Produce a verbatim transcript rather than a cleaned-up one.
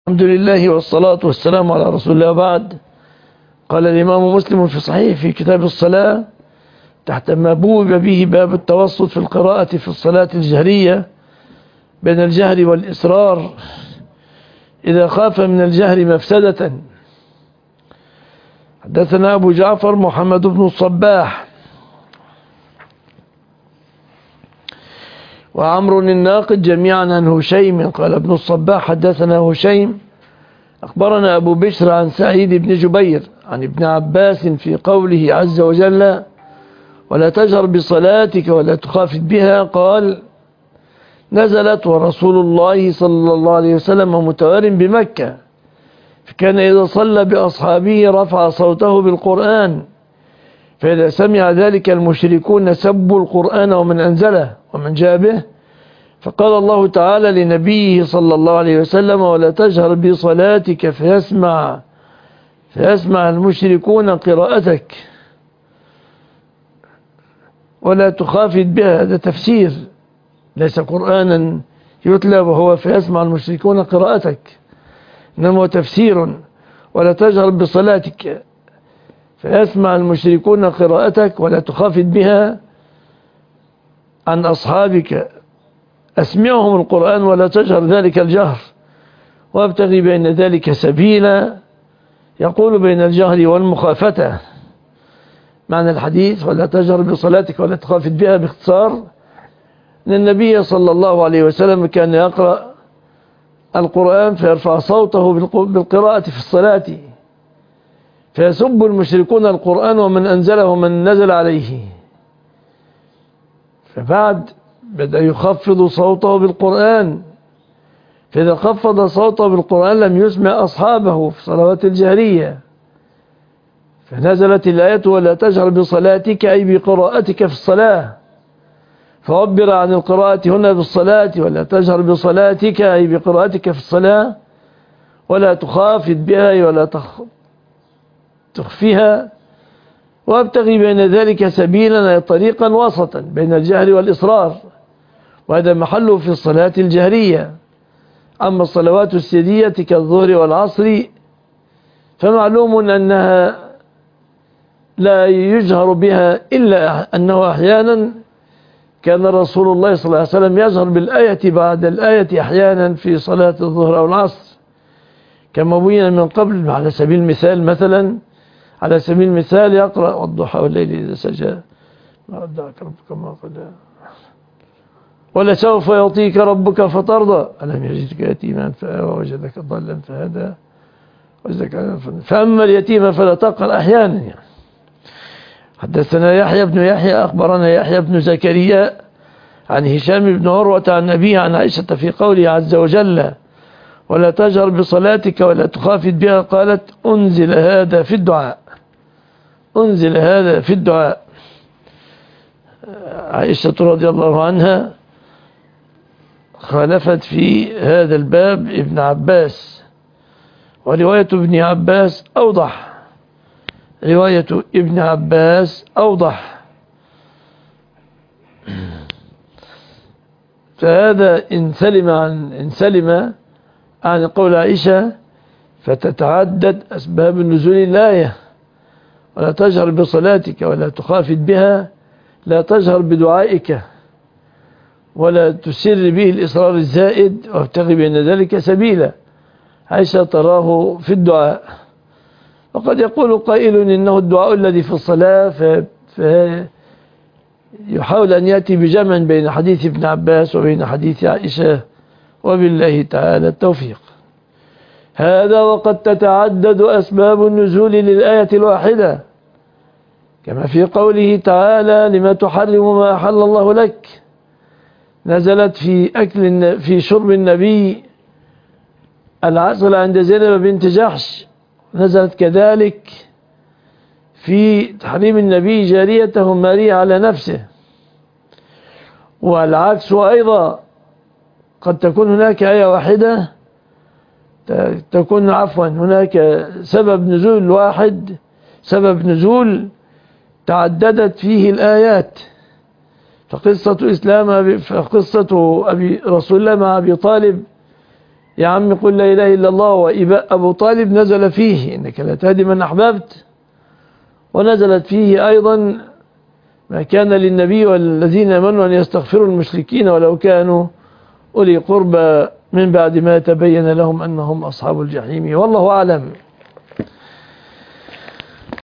الحمد لله والصلاة والسلام على رسول الله. بعد، قال الإمام مسلم في صحيح في كتاب الصلاة تحت ما بوب به باب التوسط في القراءة في الصلاة الجهرية بين الجهر والإسرار إذا خاف من الجهر مفسدة. حدثنا أبو جعفر محمد بن الصباح وعمر الناقد جميعا عن هشيم. قال ابن الصباح حدثنا هشيم أخبرنا أبو بشر عن سعيد بن جبير عن ابن عباس في قوله عز وجل ولا تجهر بصلاتك ولا تخافت بها، قال نزلت ورسول الله صلى الله عليه وسلم متوار بمكة، فكان إذا صلى بأصحابه رفع صوته بالقرآن، فإذا سمع ذلك المشركون سبوا القرآن ومن أنزله ومن جاء به، فقال الله تعالى لنبيه صلى الله عليه وسلم ولا تجهر بصلاتك فيسمع فيسمع المشركون قراءتك ولا تخافت بها. هذا تفسير، ليس قرآنا يتلى وهو فيسمع المشركون قراءتك، إنما هو تفسير. ولا تجهر بصلاتك فيسمع المشركون قراءتك ولا تخافت بها عن أصحابك، أسمعهم القرآن ولا تجهر ذلك الجهر، وابتغي بين ذلك سبيلا. يقول بين الجهر والمخافة. معنى الحديث ولا تجهر بصلاتك ولا تخافت بها باختصار أن النبي صلى الله عليه وسلم كان يقرأ القرآن فيرفع صوته بالقراءة في الصلاة، فيسب المشركون القرآن ومن أنزله ومن نزل عليه، فبعد بدأ يخفض صوته بالقرآن، فإذا خفض صوته بالقرآن لم يسمع أصحابه في صلوات الجهرية، فنزلت الآية ولا تجهر بصلاتك أي بقراءتك في الصلاة، فعبر عن القراءة هنا بالصلاة ولا تجهر بصلاتك أي بقراءتك في الصلاة، ولا تخافت بها ولا تخفيها، وابتغي بين ذلك سبيلا طريقا وسطا بين الجهر والإصرار، وهذا محله في الصلاة الجهرية. أما الصلوات السرية كالظهر والعصر فمعلوم أنها لا يجهر بها، إلا أنه أحيانا كان رسول الله صلى الله عليه وسلم يجهر بالآية بعد الآية أحيانا في صلاة الظهر أو العصر كما بين من قبل. على سبيل المثال مثلا على سبيل المثال يقرأ والضحى والليل إذا سجى ما ودعك ربك ما قلى ولسوف يعطيك ربك فترضى ألم يجدك يتيما فآوى ووجدك ضالا فهدى وجدك فأما اليتيم فلا تقهر أحيانا يعني. حدثنا يحيى بن يحيى أخبرنا يحيى بن زكريا عن هشام بن عروة عن أبيه عن عائشة في قوله عز وجل ولا تجهر بصلاتك ولا تخافت بها، قالت أنزل هذا في الدعاء أنزل هذا في الدعاء. عائشة رضي الله عنها خالفت في هذا الباب ابن عباس، ورواية ابن عباس أوضح رواية ابن عباس أوضح فهذا إن سلم عن إن سلم عن قول عائشة فتتعدد أسباب النزول الآية ولا تجهر بصلاتك ولا تخافت بها، لا تجهر بدعائك ولا تسر به الإصرار الزائد، وابتغي بين ذلك سبيلا. عائشة تراه في الدعاء، وقد يقول قائل إنه الدعاء الذي في الصلاة فيحاول أن يأتي بجمع بين حديث ابن عباس وبين حديث عائشة، وبالله تعالى التوفيق. هذا وقد تتعدد أسباب النزول للآية الواحدة كما في قوله تعالى لما تحرم ما أحل الله لك، نزلت في أكل في شرب النبي العسل عند زينب بنت جحش، نزلت كذلك في تحريم النبي جاريته ماريا على نفسه، والعكس أيضا قد تكون هناك آية واحدة تكون عفوا هناك سبب نزول واحد سبب نزول تعددت فيه الآيات. فقصة إسلام فقصة أبي رسول الله مع أبي طالب يا عم قل لا إله إلا الله. وإباء أبو طالب نزل فيه إنك لا تهدي من أحببت، ونزلت فيه أيضا ما كان للنبي والذين آمنوا أن يستغفروا المشركين ولو كانوا أولي قربى من بعد ما تبين لهم أنهم أصحاب الجحيم. والله أعلم.